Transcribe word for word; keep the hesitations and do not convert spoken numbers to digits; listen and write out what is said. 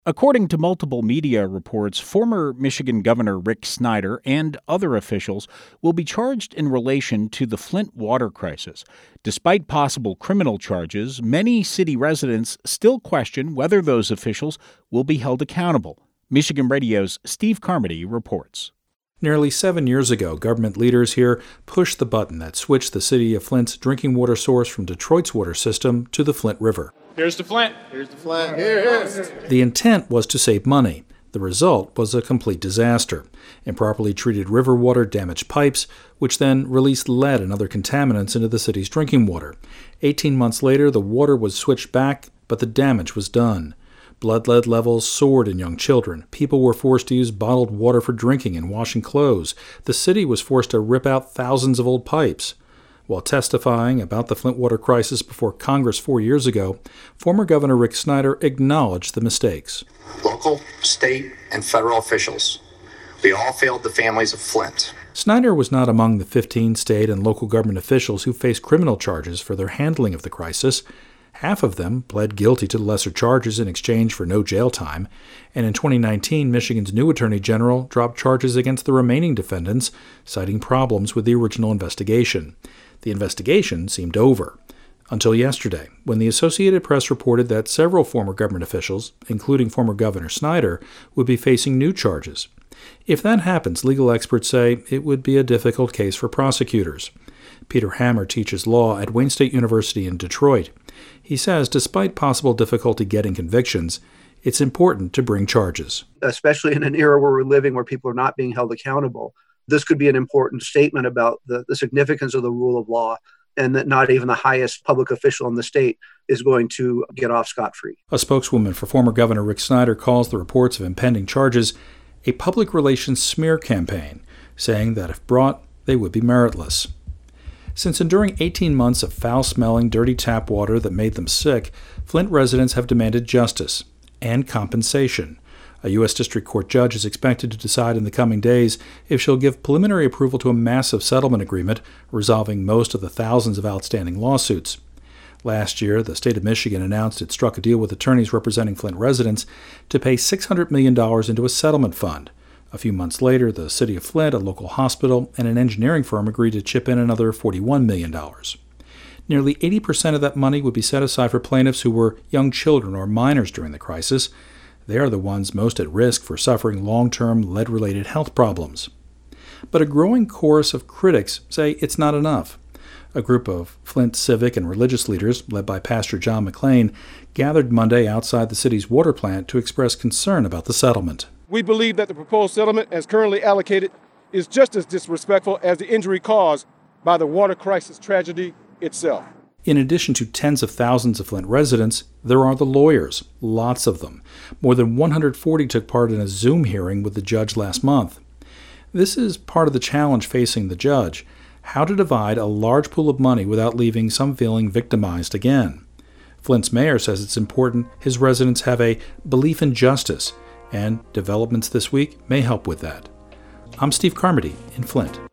According to multiple media reports, former Michigan Governor Rick Snyder and other officials will be charged in relation to the Flint water crisis. Despite possible criminal charges, many city residents still question whether those officials will be held accountable. Michigan Radio's Steve Carmody reports. Nearly seven years ago, government leaders here pushed the button that switched the city of Flint's drinking water source from Detroit's water system to the Flint River. Here's the Flint. Here's the Flint. Here it is. The intent was to save money. The result was a complete disaster. Improperly treated river water damaged pipes, which then released lead and other contaminants into the city's drinking water. Eighteen months later, the water was switched back, but the damage was done. Blood lead levels soared in young children. People were forced to use bottled water for drinking and washing clothes. The city was forced to rip out thousands of old pipes. While testifying about the Flint water crisis before Congress four years ago, former Governor Rick Snyder acknowledged the mistakes. Local, state, and federal officials, we all failed the families of Flint. Snyder was not among the fifteen state and local government officials who faced criminal charges for their handling of the crisis. Half of them pled guilty to lesser charges in exchange for no jail time, and in twenty nineteen, Michigan's new Attorney General dropped charges against the remaining defendants, citing problems with the original investigation. The investigation seemed over, until yesterday, when the Associated Press reported that several former government officials, including former Governor Snyder, would be facing new charges. If that happens, legal experts say it would be a difficult case for prosecutors. Peter Hammer teaches law at Wayne State University in Detroit. He says despite possible difficulty getting convictions, it's important to bring charges. Especially in an era where we're living where people are not being held accountable, this could be an important statement about the, the significance of the rule of law, and that not even the highest public official in the state is going to get off scot-free. A spokeswoman for former Governor Rick Snyder calls the reports of impending charges a public relations smear campaign, saying that if brought, they would be meritless. Since enduring eighteen months of foul-smelling, dirty tap water that made them sick, Flint residents have demanded justice and compensation. A U S District Court judge is expected to decide in the coming days if she'll give preliminary approval to a massive settlement agreement resolving most of the thousands of outstanding lawsuits. Last year, the state of Michigan announced it struck a deal with attorneys representing Flint residents to pay six hundred million dollars into a settlement fund. A few months later, the city of Flint, a local hospital, and an engineering firm agreed to chip in another forty-one million dollars. Nearly eighty percent of that money would be set aside for plaintiffs who were young children or minors during the crisis. They are the ones most at risk for suffering long-term lead-related health problems. But a growing chorus of critics say it's not enough. A group of Flint civic and religious leaders, led by Pastor John McLean, gathered Monday outside the city's water plant to express concern about the settlement. We believe that the proposed settlement, as currently allocated, is just as disrespectful as the injury caused by the water crisis tragedy itself. In addition to tens of thousands of Flint residents, there are the lawyers, lots of them. More than one hundred forty took part in a Zoom hearing with the judge last month. This is part of the challenge facing the judge, how to divide a large pool of money without leaving some feeling victimized again. Flint's mayor says it's important his residents have a belief in justice, and developments this week may help with that. I'm Steve Carmody in Flint.